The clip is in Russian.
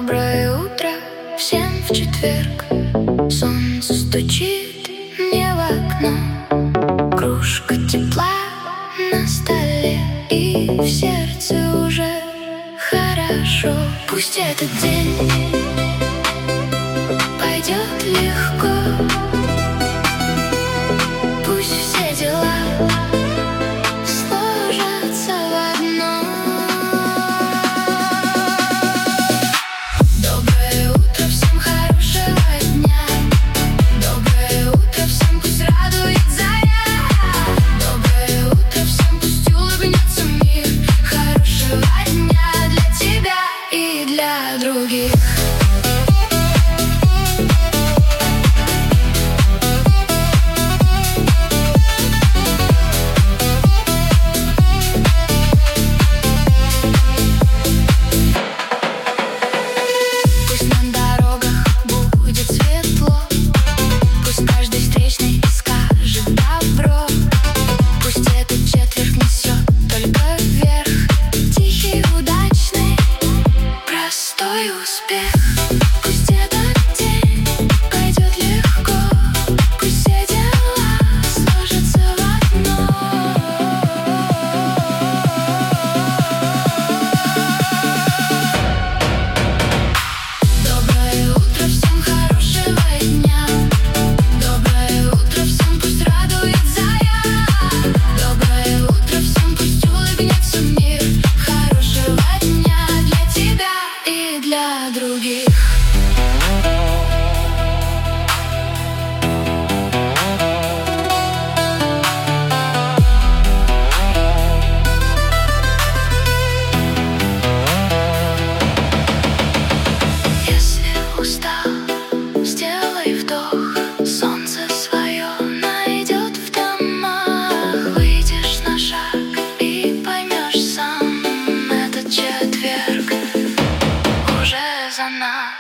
Доброе утро всем в четверг. Солнце стучит мне в окно. Кружка тепла на столе, и в сердце уже хорошо. Пусть этот день пойдет легко. Пусть все дела сложатся в одно. Доброе утро всем, хорошего дня. Доброе утро всем, пусть радует заря. Доброе утро всем, пусть улыбнется мир. Хорошего дня для тебя и для других. Успех. Пусть этот день пойдет легко. Пусть все дела сложатся в одно. Доброе утро всем, хорошего дня. Доброе утро всем, пусть радует заря. Доброе утро всем, пусть улыбнется мир. Хорошего дня для тебя и для других. Если устал, сделай вдох. Солнце свое найдет в домах. Выйдешь на шаг и поймешь сам, этот четверг уже за нами.